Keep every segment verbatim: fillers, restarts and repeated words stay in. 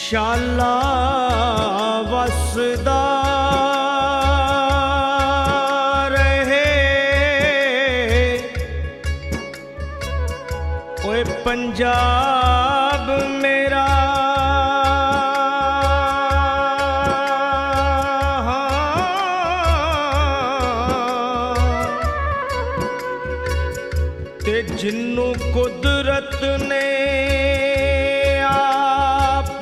शाला वसदा रहे ओए पंजाब मेरा ते जिन्नू कुदरत ने आप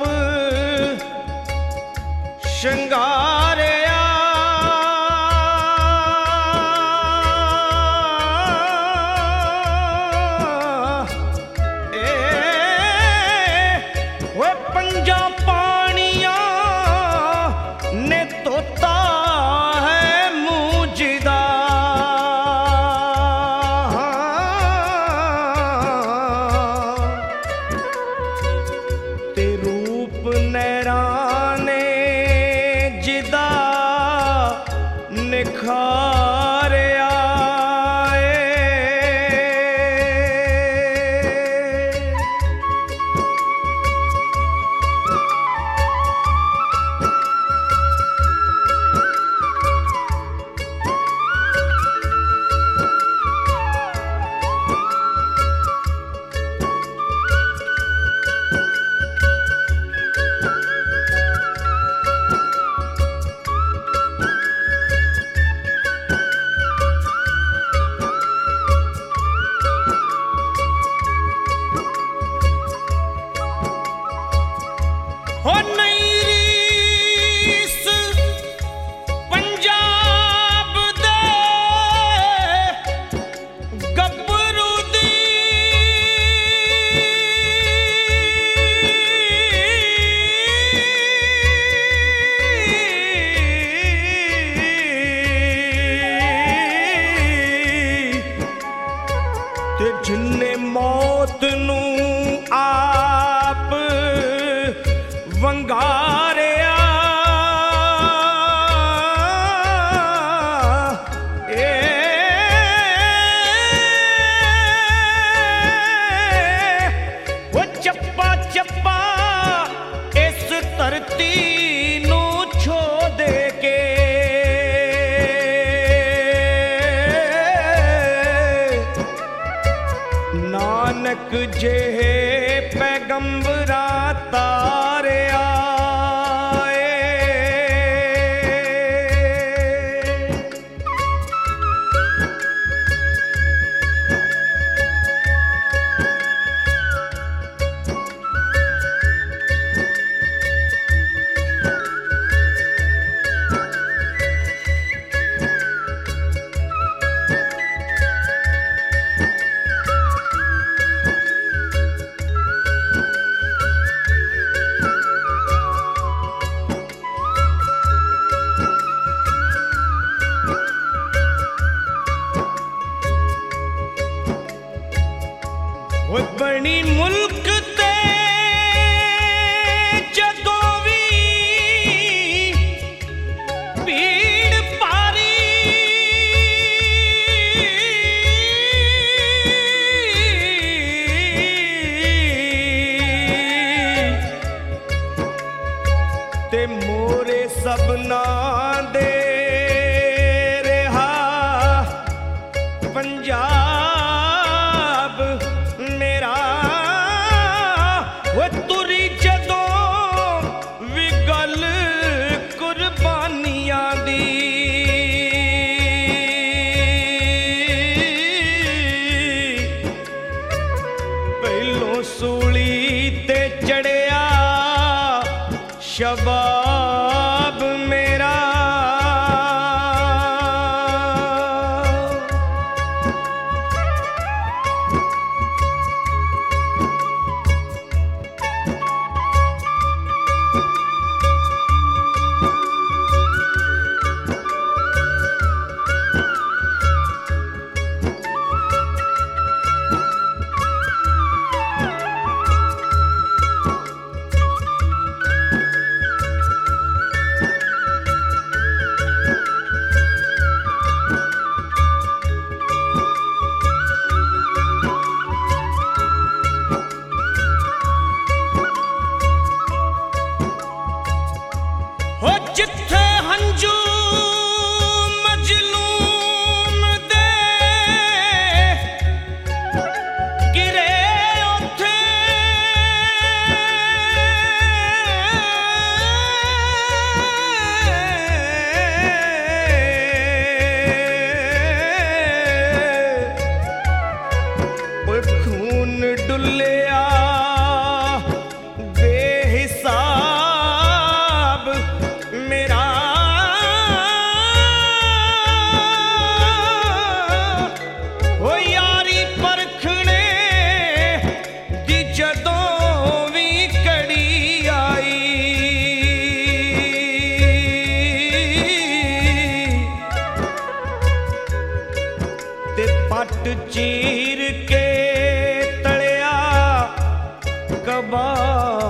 शंगारिया ए वो पंजा पानिया ने तोता है मूजिदा ते रूप नैराने जिदा निखारिया हो नहीं रीस पंजाब दे गब्बरू दी ते जिन्ने मौत नू आप वंगारिया ए वो चप्पा चप्पा इस धरती नू छो दे के नानक जेहे पैगंबरा तारिया वो बनी मुल्क ते जदों भी भीड़ पारी ते मोरे सबना दे रहा पंजाब मेरा वो तुरी जदों भी गल कुर्बानियां दी पहलों सूली ते चढ़िया शबाब मेरा ਘੁੱਟ ਚੀਰ ਕੇ ਤਲਿਆ ਕਬਾਬ